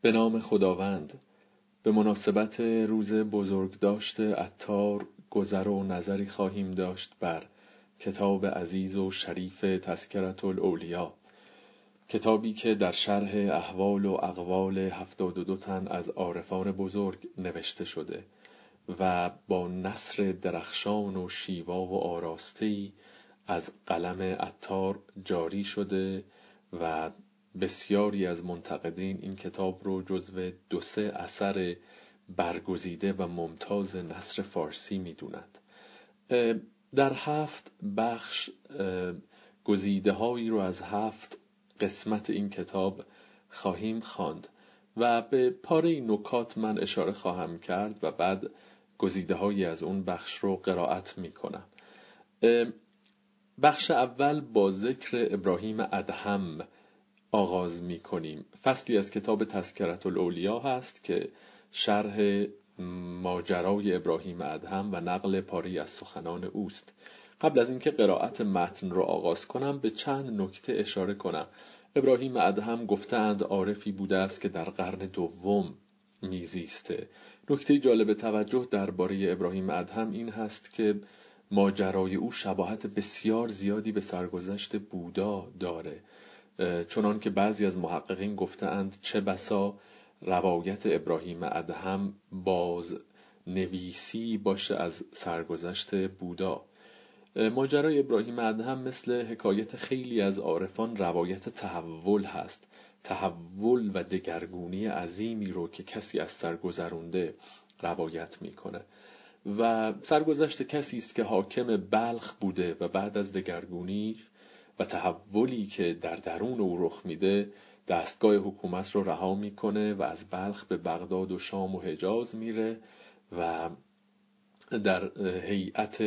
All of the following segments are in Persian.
به نام خداوند. به مناسبت روز بزرگداشت عطار گذر و نظری خواهیم داشت بر کتاب عزیز و شریف تذکرة الاولیا، کتابی که در شرح احوال و اقوال 72 تن از عارفان بزرگ نوشته شده و با نثر درخشان و شیوا و آراسته‌ای از قلم عطار جاری شده و بسیاری از منتقدین این کتاب رو جزو 2-3 اثر برگزیده و ممتاز نثر فارسی می‌دونند. در 7 بخش گزیده هایی رو از 7 قسمت این کتاب خواهیم خواند و به پاره نکات من اشاره خواهم کرد و بعد گزیده هایی از اون بخش رو قرائت می‌کنم. بخش اول با ذکر ابراهیم ادهم آغاز می کنیم. فصلی از کتاب تذکرة الاولیا هست که شرح ماجرای ابراهیم ادهم و نقل پاری از سخنان اوست. قبل از اینکه قرائت متن رو آغاز کنم به چند نکته اشاره کنم. ابراهیم ادهم گفتند عارفی بوده است که در قرن دوم میزیسته. نکته جالب توجه درباره ابراهیم ادهم این هست که ماجرای او شباهت بسیار زیادی به سرگذشت بودا داره، چنان که بعضی از محققین گفتند چه بسا روایت ابراهیم ادهم باز نویسی باشه از سرگذشت بودا. ماجرای ابراهیم ادهم مثل حکایت خیلی از عارفان روایت تحول هست، تحول و دگرگونی عظیمی رو که کسی از سر گذرونده روایت میکنه و سرگذشت کسی است که حاکم بلخ بوده و بعد از دگرگونی و تحولی که در درون او رخ میده دستگاه حکومت رو رها میکنه و از بلخ به بغداد و شام و حجاز میره و در هیئت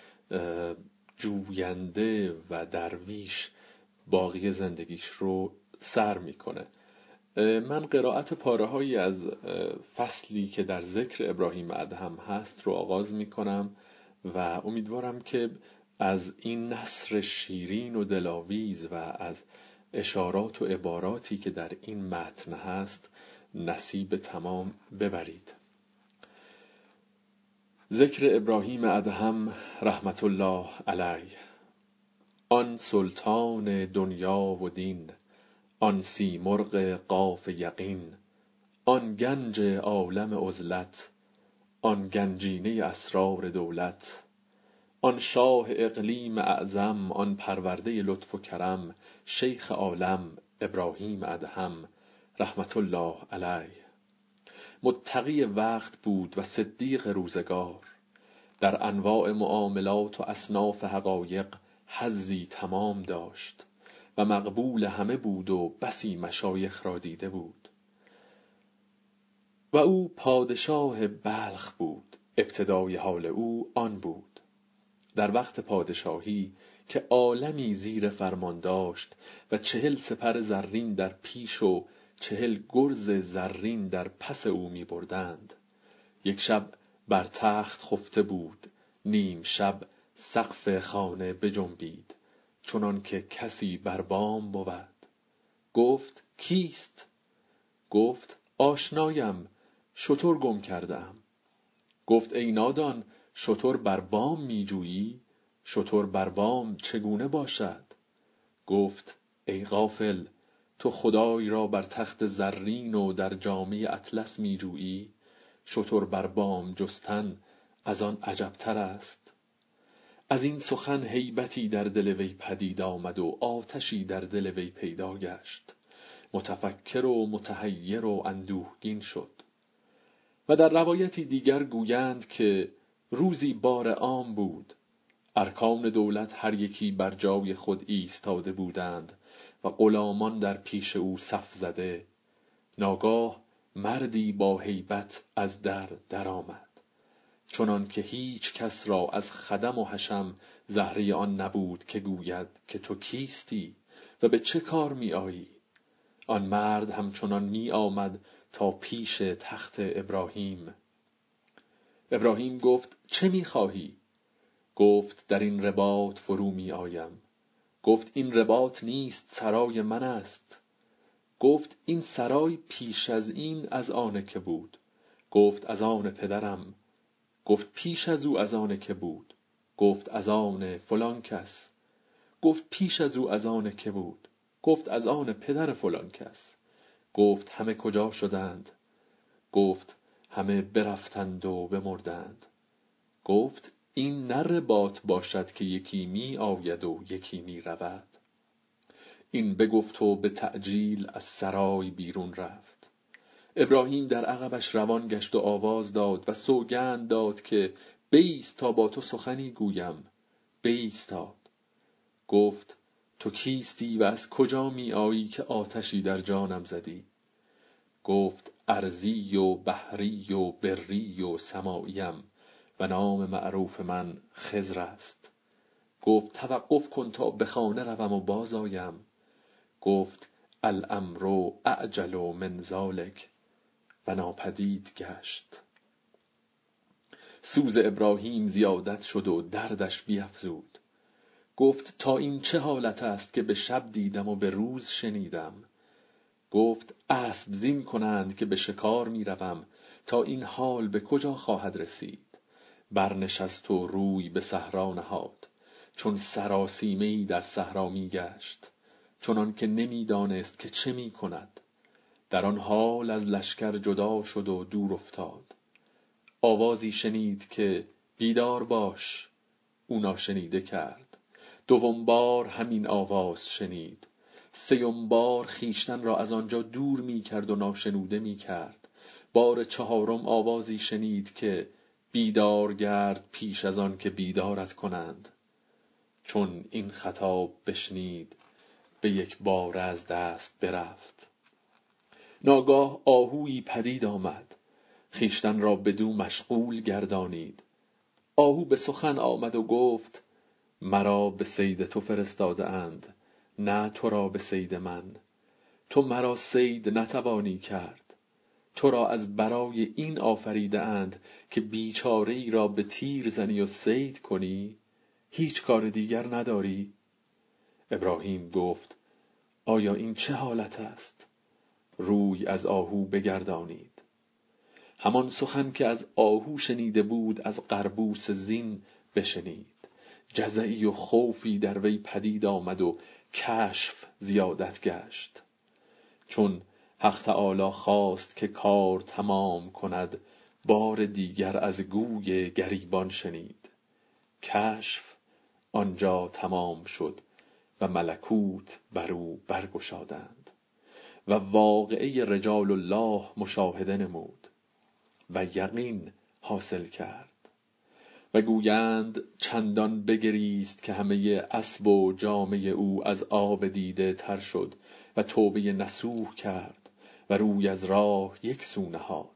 جوینده و درویش باقی زندگیش رو سر میکنه. من قرائت پاره‌هایی از فصلی که در ذکر ابراهیم ادهم هست رو آغاز میکنم و امیدوارم که از این نثر شیرین و دلاویز و از اشارات و عباراتی که در این متن هست نصیب تمام ببرید. ذکر ابراهیم ادهم رحمت الله علیه. آن سلطان دنیا و دین، آن سیمرغ قاف یقین، آن گنج عالم عزلت، آن گنجینه اسرار دولت، آن شاه اقلیم اعظم، آن پرورده لطف و کرم، شیخ عالم ابراهیم ادهم رحمت الله علیه. متقی وقت بود و صدیق روزگار، در انواع معاملات و اصناف حقایق حظی تمام داشت و مقبول همه بود و بسی مشایخ را دیده بود. و او پادشاه بلخ بود، ابتدای حال او آن بود. در وقت پادشاهی که عالمی زیر فرمان داشت و 40 سپر زرین در پیش و 40 گرز زرین در پس او می بردند. یک شب بر تخت خفته بود، نیم شب سقف خانه بجنبید، چنان که کسی بر بام بود. گفت کیست؟ گفت آشنایم، شتر گم کردم. گفت ای نادان، شتر بر بام می جویی؟ شتر بر بام چگونه باشد؟ گفت ای غافل، تو خدای را بر تخت زرین و در جامه اطلس می جویی؟ شتر بر بام جستن از آن عجبتر است. از این سخن هیبتی در دل وی پدید آمد و آتشی در دل وی پیدا گشت. متفکر و متحیر و اندوهگین شد. و در روایتی دیگر گویند که روزی بار عام بود، ارکان دولت هر یکی بر جای خود ایستاده بودند و غلامان در پیش او صف زده. ناگاه مردی با هیبت از در آمد، چنان که هیچ کس را از خدم و حشم زهره آن نبود که گوید که تو کیستی و به چه کار می آیی؟ آن مرد همچنان می آمد تا پیش تخت ابراهیم. ابراهیم گفت چه می خواهی؟ گفت در این رباط فرو می آیم. گفت این رباط نیست، سرای من است. گفت این سرای پیش از این از آن که بود. گفت از آن پدرم. گفت پیش از او از آن که بود. گفت از آن فلان کس. گفت پیش از او از آن که بود. گفت از آن پدر فلان کس. گفت همه کجا شدند؟ گفت همه برفتند و بمردند. گفت این نه رباط باشد که یکی می آید و یکی می رود. این بگفت و به تعجیل از سرای بیرون رفت. ابراهیم در عقبش روان گشت و آواز داد و سوگند داد که بایست تا با تو سخنی گویم. بایستاد. گفت تو کیستی و از کجا می آیی که آتشی در جانم زدی؟ گفت ارضی و بحری و بری و سماییم و نام معروف من خضر است. گفت توقف کن تا به خانه روم و باز آیم. گفت الامر اعجل من ذلک و ناپدید گشت. سوز ابراهیم زیادت شد و دردش بیفزود. گفت تا این چه حالت است که به شب دیدم و به روز شنیدم؟ گفت اسب زین کنند که به شکار می روم تا این حال به کجا خواهد رسید؟ برنشست و روی به صحرا نهاد، چون سراسیمه‌ای در صحرا می گشت، چنان که نمی دانست که چه می کند. در آن حال از لشکر جدا شد و دور افتاد. آوازی شنید که بیدار باش. او ناشنیده کرد. دوم بار همین آواز شنید. سیوم بار خیشتن را از آنجا دور می کرد و ناشنوده می کرد. بار چهارم آوازی شنید که بیدار گرد پیش از آن که بیدارت کنند. چون این خطاب بشنید به یک بار از دست برفت. ناگاه آهویی پدید آمد، خیشتن را بدو مشغول گردانید. آهو به سخن آمد و گفت مرا به صید تو فرستاده اند، نه تو را به صید من. تو مرا صید نتوانی کرد. تو را از برای این آفریده اند که بیچاره ای را به تیر زنی و صید کنی؟ هیچ کار دیگر نداری؟ ابراهیم گفت آیا این چه حالت است؟ روی از آهو بگردانید. همان سخن که از آهو شنیده بود از قربوس زین بشنید. جزعی و خوفی در وی پدید آمد و کشف زیادت گشت. چون حق تعالی خواست که کار تمام کند، بار دیگر از گوی گریبان شنید. کشف آنجا تمام شد و ملکوت بر او برگشادند و واقعه رجال الله مشاهده نمود و یقین حاصل کرد. و گویند چندان بگریست که همه اسب و جامه او از آب دیده تر شد و توبه نصوح کرد و روی از راه یک سو نهاد.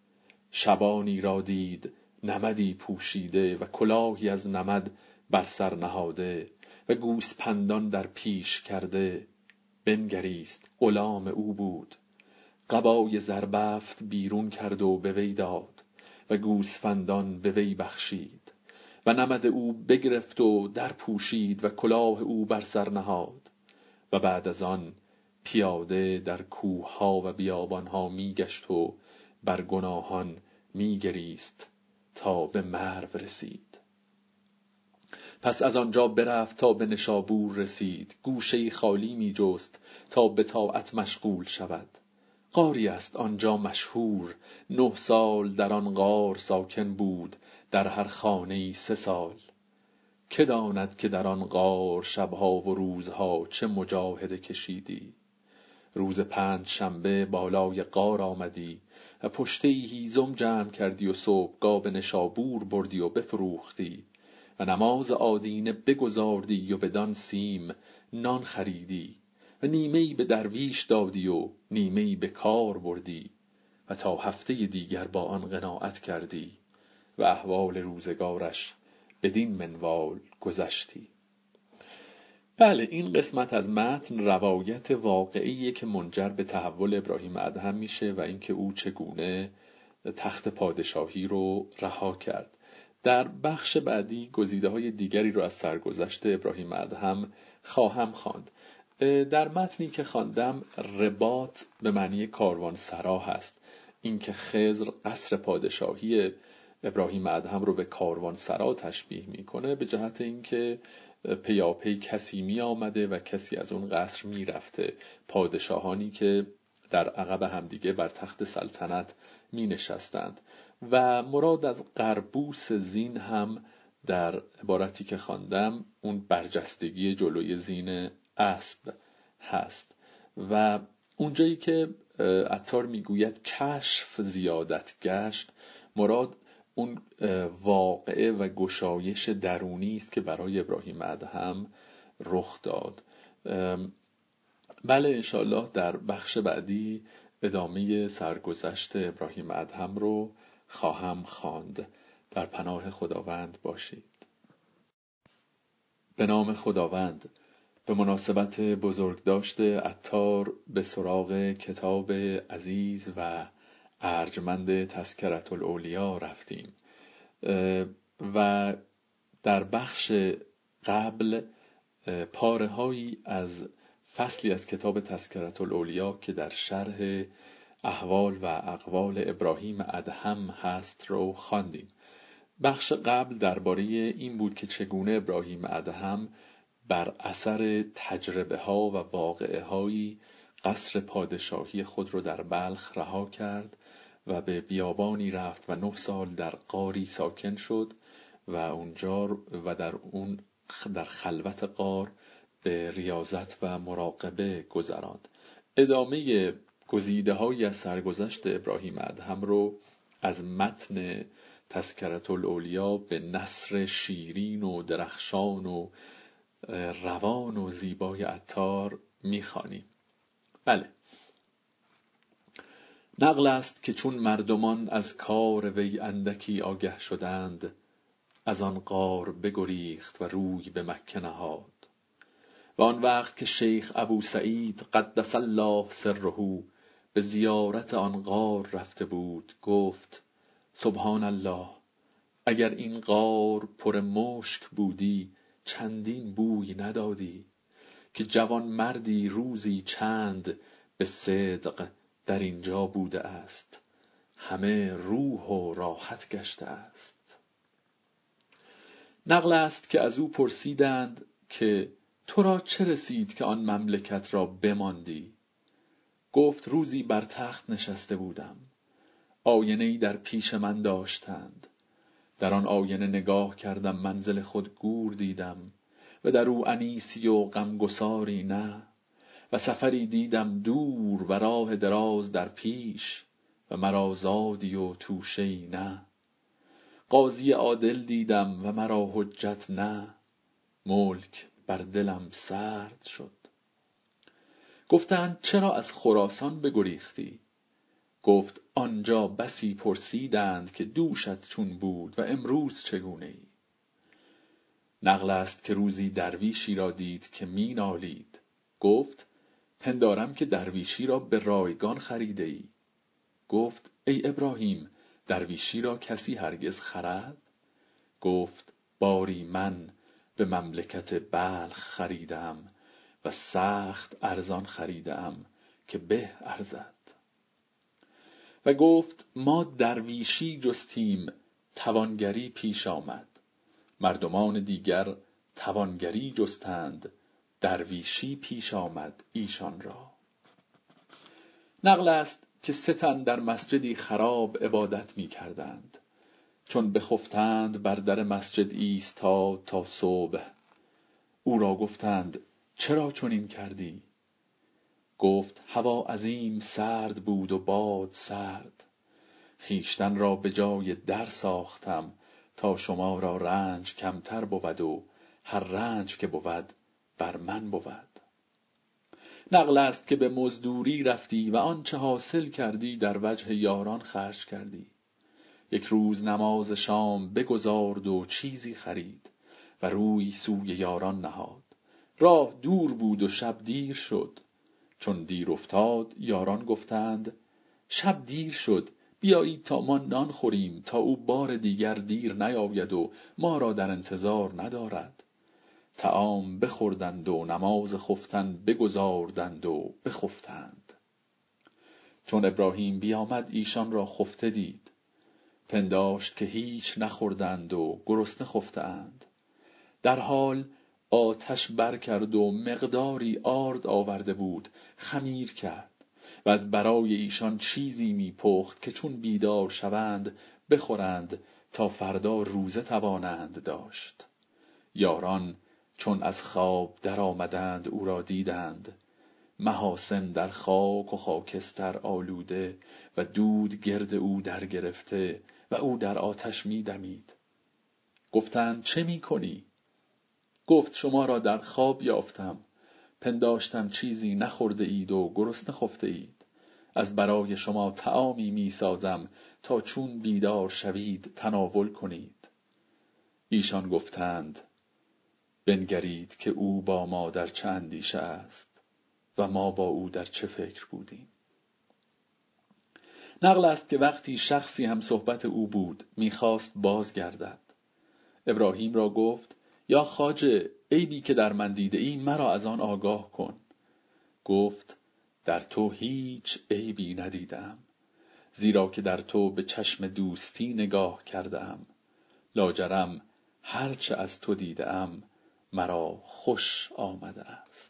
شبانی را دید نمدی پوشیده و کلاهی از نمد بر سر نهاده و گوسپندان در پیش کرده. بنگریست، غلام او بود. قبای زربفت بیرون کرد و به وی داد و گوسفندان به وی بخشید و نمد او بگرفت و در پوشید و کلاه او بر سر نهاد. و بعد از آن پیاده در کوه ها و بیابان ها می گشت و بر گناهان می گریست تا به مرو رسید. پس از آنجا برفت تا به نشابور رسید. گوشه‌ای خالی می جست تا به طاعت مشغول شود. غاری است آنجا مشهور، 9 سال در آن غار ساکن بود، در هر خانه‌ای 3 سال. که داند که در آن غار شبها و روزها چه مجاهده کشیدی. روز 5 شنبه بالای غار آمدی و پشته‌ای هیزم جمع کردی و صبحگاه به نشابور بردی و بفروختی و نماز آدینه بگزاردی و بدان سیم نان خریدی و نیمه‌ای به درویش دادی و نیمه‌ای به کار بردی و تا هفته دیگر با آن قناعت کردی و احوال روزگارش بدین منوال گذشتی. بله، این قسمت از متن روایت واقعیه که منجر به تحول ابراهیم ادهم میشه و اینکه او چگونه تخت پادشاهی رو رها کرد. در بخش بعدی گزیده‌های دیگری رو از سرگذشت ابراهیم ادهم خواهم خواند. در متنی که خواندم رباط به معنی کاروانسرا هست. اینکه خضر قصر پادشاهی ابراهیم ادهم رو به کاروانسرا تشبیه میکنه به جهت اینکه پیاپی کسی می آمده و کسی از اون قصر می رفته، پادشاهانی که در عقب همدیگه بر تخت سلطنت می نشستند. و مراد از قربوس زین هم در عبارتی که خواندم اون برجستگی جلوی زین اسب هست. و اونجایی که عطار میگوید کشف زیادت گشت، مراد اون واقعه و گشایش درونی است که برای ابراهیم ادهم رخ داد. بله، انشاءالله در بخش بعدی ادامه سرگذشت ابراهیم ادهم رو خواهم خواند. در پناه خداوند باشید. به نام خداوند. به مناسبت بزرگداشت عطار به سراغ کتاب عزیز و ارجمند تذکرة الاولیا رفتیم و در بخش قبل پاره‌هایی از فصلی از کتاب تذکرة الاولیا که در شرح احوال و اقوال ابراهیم ادهم هست رو خواندیم. بخش قبل درباره این بود که چگونه ابراهیم ادهم بر اثر تجربه ها و واقعه هایی قصر پادشاهی خود رو در بلخ رها کرد و به بیابانی رفت و 9 سال در غاری ساکن شد و اونجا و در خلوت غار به ریاضت و مراقبه گذراند. ادامه گزیده‌هایی از سرگذشت ابراهیم ادهم رو از متن تذکرة الاولیا به نثر شیرین و درخشان و روان و زیبای عطار می‌خوانیم. بله، نقل است که چون مردمان از کار وی اندکی آگه شدند، از آن غار بگریخت و روی به مکه نهاد. و آن وقت که شیخ ابو سعید قدس الله سره به زیارت آن غار رفته بود، گفت سبحان الله، اگر این غار پر مشک بودی چندین بوی ندادی، که جوان مردی روزی چند به صدق در اینجا بوده است، همه روح و راحت گشته است. نقل است که از او پرسیدند که تو را چه رسید که آن مملکت را بماندی؟ گفت روزی بر تخت نشسته بودم، آینه‌ای در پیش من داشتند، در آن آینه نگاه کردم، منزل خود گور دیدم و در او انیسی و غمگساری نه، و سفری دیدم دور و راه دراز در پیش و مرا زادی و توشه‌ای نه، قاضی عادل دیدم و مرا حجت نه، ملک بر دلم سرد شد. گفتند چرا از خراسان بگریختی؟ گفت آنجا بسی پرسیدند که دوشت چون بود و امروز چگونه ای؟ نقل است که روزی درویشی را دید که می نالید. گفت پندارم که درویشی را به رایگان خریده ای. گفت ای ابراهیم، درویشی را کسی هرگز خرد؟ گفت باری من به مملکت بلخ خریدم و سخت ارزان خریدم که به ارزد. و گفت ما درویشی جستیم، توانگری پیش آمد. مردمان دیگر توانگری جستند، درویشی پیش آمد ایشان را. نقل است که 3 تن در مسجدی خراب عبادت می کردند. چون بخفتند بر در مسجد ایستاد تا صبح. او را گفتند چرا چنین کردی؟ گفت هوا عظیم سرد بود و باد سرد، خویشتن را به جای در ساختم تا شما را رنج کمتر بود و هر رنج که بود بر من بود. نقل است که به مزدوری رفتی و آنچه حاصل کردی در وجه یاران خرج کردی. یک روز نماز شام بگزارد و چیزی خرید و روی سوی یاران نهاد. راه دور بود و شب دیر شد. چون دیر افتاد یاران گفتند شب دیر شد، بیایید تا ما نان خوریم تا او بار دیگر دیر نیاید و ما را در انتظار ندارد. طعام بخوردند و نماز خفتن بگزاردند و بخفتند. چون ابراهیم بیامد ایشان را خفته دید، پنداشت که هیچ نخوردند و گرسنه خفتند. در حال آتش برکرد و مقداری آرد آورده بود، خمیر کرد و از برای ایشان چیزی میپخت که چون بیدار شوند بخورند تا فردا روزه توانند داشت. یاران چون از خواب در آمدند او را دیدند، محاسن در خاک و خاکستر آلوده و دود گرد او در گرفته و او در آتش می‌دمید. گفتند چه می‌کنی؟ گفت شما را در خواب یافتم، پنداشتم چیزی نخورده اید و گرسنه خفته اید. از برای شما طعامی می‌سازم تا چون بیدار شوید تناول کنید. ایشان گفتند بنگرید که او با ما در چه اندیشه است و ما با او در چه فکر بودیم. نقل است که وقتی شخصی هم صحبت او بود میخواست بازگردد. ابراهیم را گفت یا خواجه، عیبی که در من دیده ای مرا از آن آگاه کن. گفت در تو هیچ عیبی ندیدم، زیرا که در تو به چشم دوستی نگاه کردم. لاجرم هرچه از تو دیدم مرا خوش آمده است.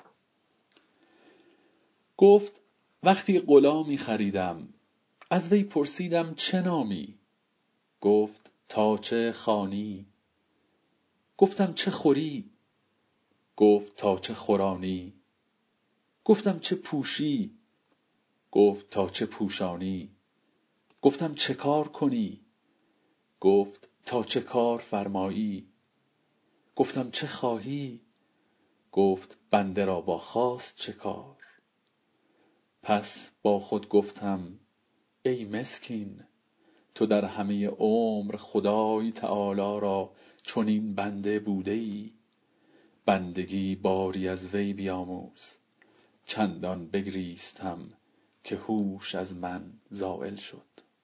گفت وقتی غلامی خریدم از وی پرسیدم چه نامی؟ گفت تاچه خوانی. گفتم چه خوری؟ گفت تاچه خورانی. گفتم چه پوشی؟ گفت تاچه پوشانی. گفتم چه کار کنی؟ گفت تاچه کار فرمایی. گفتم چه خواهی؟ گفت بنده را با خواست چه کار؟ پس با خود گفتم ای مسکین، تو در همه عمر خدای تعالی را چنین بنده بوده ای؟ بندگی باری از وی بیاموز. چندان بگریستم که هوش از من زائل شد.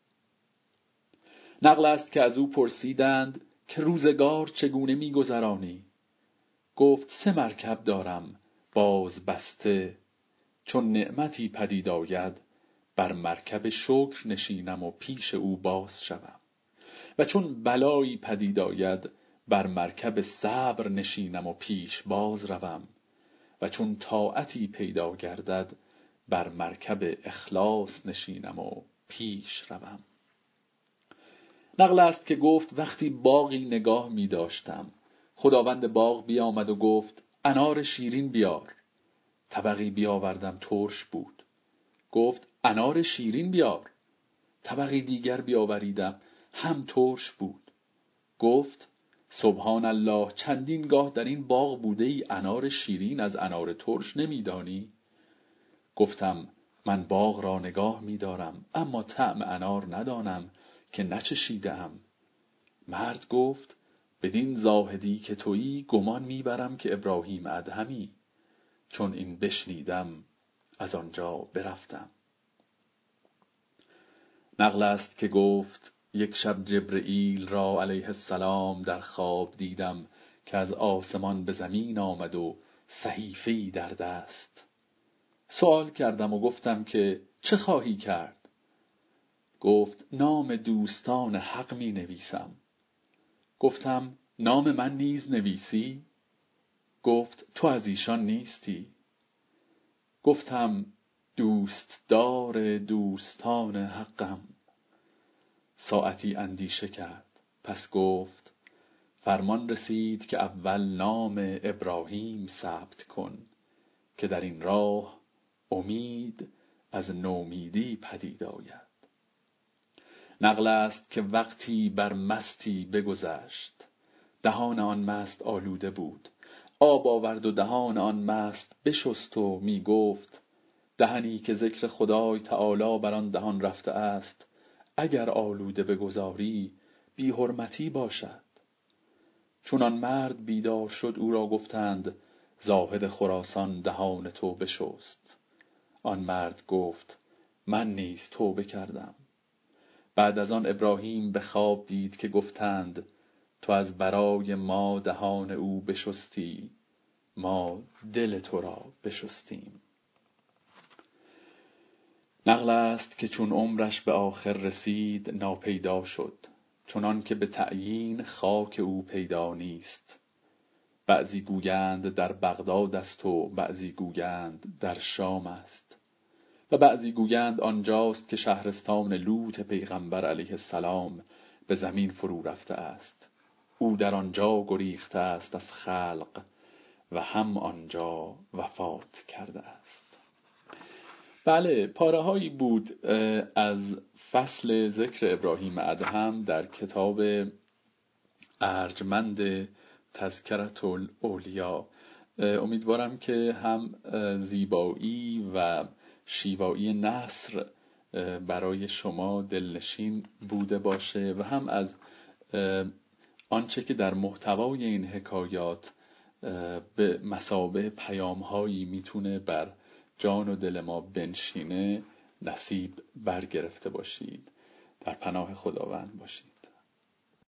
نقل است که از او پرسیدند که روزگار چگونه می‌گذرانی؟ گفت 3 مرکب دارم باز بسته، چون نعمتی پدید آید بر مرکب شکر نشینم و پیش او باز شوم، و چون بلایی پدید آید بر مرکب صبر نشینم و پیش باز روم، و چون طاعتی پیدا گردد بر مرکب اخلاص نشینم و پیش روم. نقل است که گفت وقتی باغی نگاه می داشتم، خداوند باغ بیامد و گفت انار شیرین بیار. طبقی بیاوردم ترش بود. گفت انار شیرین بیار. طبقی دیگر بیاوریدم هم ترش بود. گفت سبحان الله، چندین گاه در این باغ بوده ای انار شیرین از انار ترش نمیدانی؟ گفتم من باغ را نگاه می دارم اما طعم انار ندانم که نچشیدم. مرد گفت بدین زاهدی که تویی گمان میبرم که ابراهیم ادهمی. چون این بشنیدم از آنجا برفتم. نقل است که گفت یک شب جبرئیل را علیه السلام در خواب دیدم که از آسمان به زمین آمد و صحیفه‌ای در دست. سوال کردم و گفتم که چه خواهی کرد؟ گفت نام دوستان حق می نویسم. گفتم نام من نیز نویسی؟ گفت تو از ایشان نیستی. گفتم دوستدار دوستان حقم. ساعتی اندیشه کرد، پس گفت فرمان رسید که اول نام ابراهیم ثبت کن که در این راه امید از نومیدی پدید آید. نقل است که وقتی بر مستی بگذشت، دهان آن مست آلوده بود. آب آورد و دهان آن مست بشست و می گفت دهنی که ذکر خدای تعالی بر آن دهان رفته است، اگر آلوده بگذاری بی حرمتی باشد. چون آن مرد بیدار شد او را گفتند زاهد خراسان دهان تو بشست. آن مرد گفت من نیز توبه کردم. بعد از آن ابراهیم به خواب دید که گفتند تو از برای ما دهان او بشستی، ما دل تو را بشستیم. نقل است که چون عمرش به آخر رسید ناپیدا شد، چنان که به تعیین خاک او پیدا نیست. بعضی گویند در بغداد است و بعضی گویند در شام است و بعضی گویند آنجاست که شهرستان لوط پیغمبر علیه السلام به زمین فرو رفته است. او در آنجا گریخته است از خلق و هم آنجا وفات کرده است. بله، پاره‌هایی بود از فصل ذکر ابراهیم ادهم در کتاب ارجمند تذکرة الاولیا. امیدوارم که هم زیبایی و شیوایی نثر برای شما دلنشین بوده باشه و هم از آنچه که در محتوای این حکایات به مثابه پیام‌هایی میتونه بر جان و دل ما بنشینه نصیب برگرفته باشید. در پناه خداوند باشید.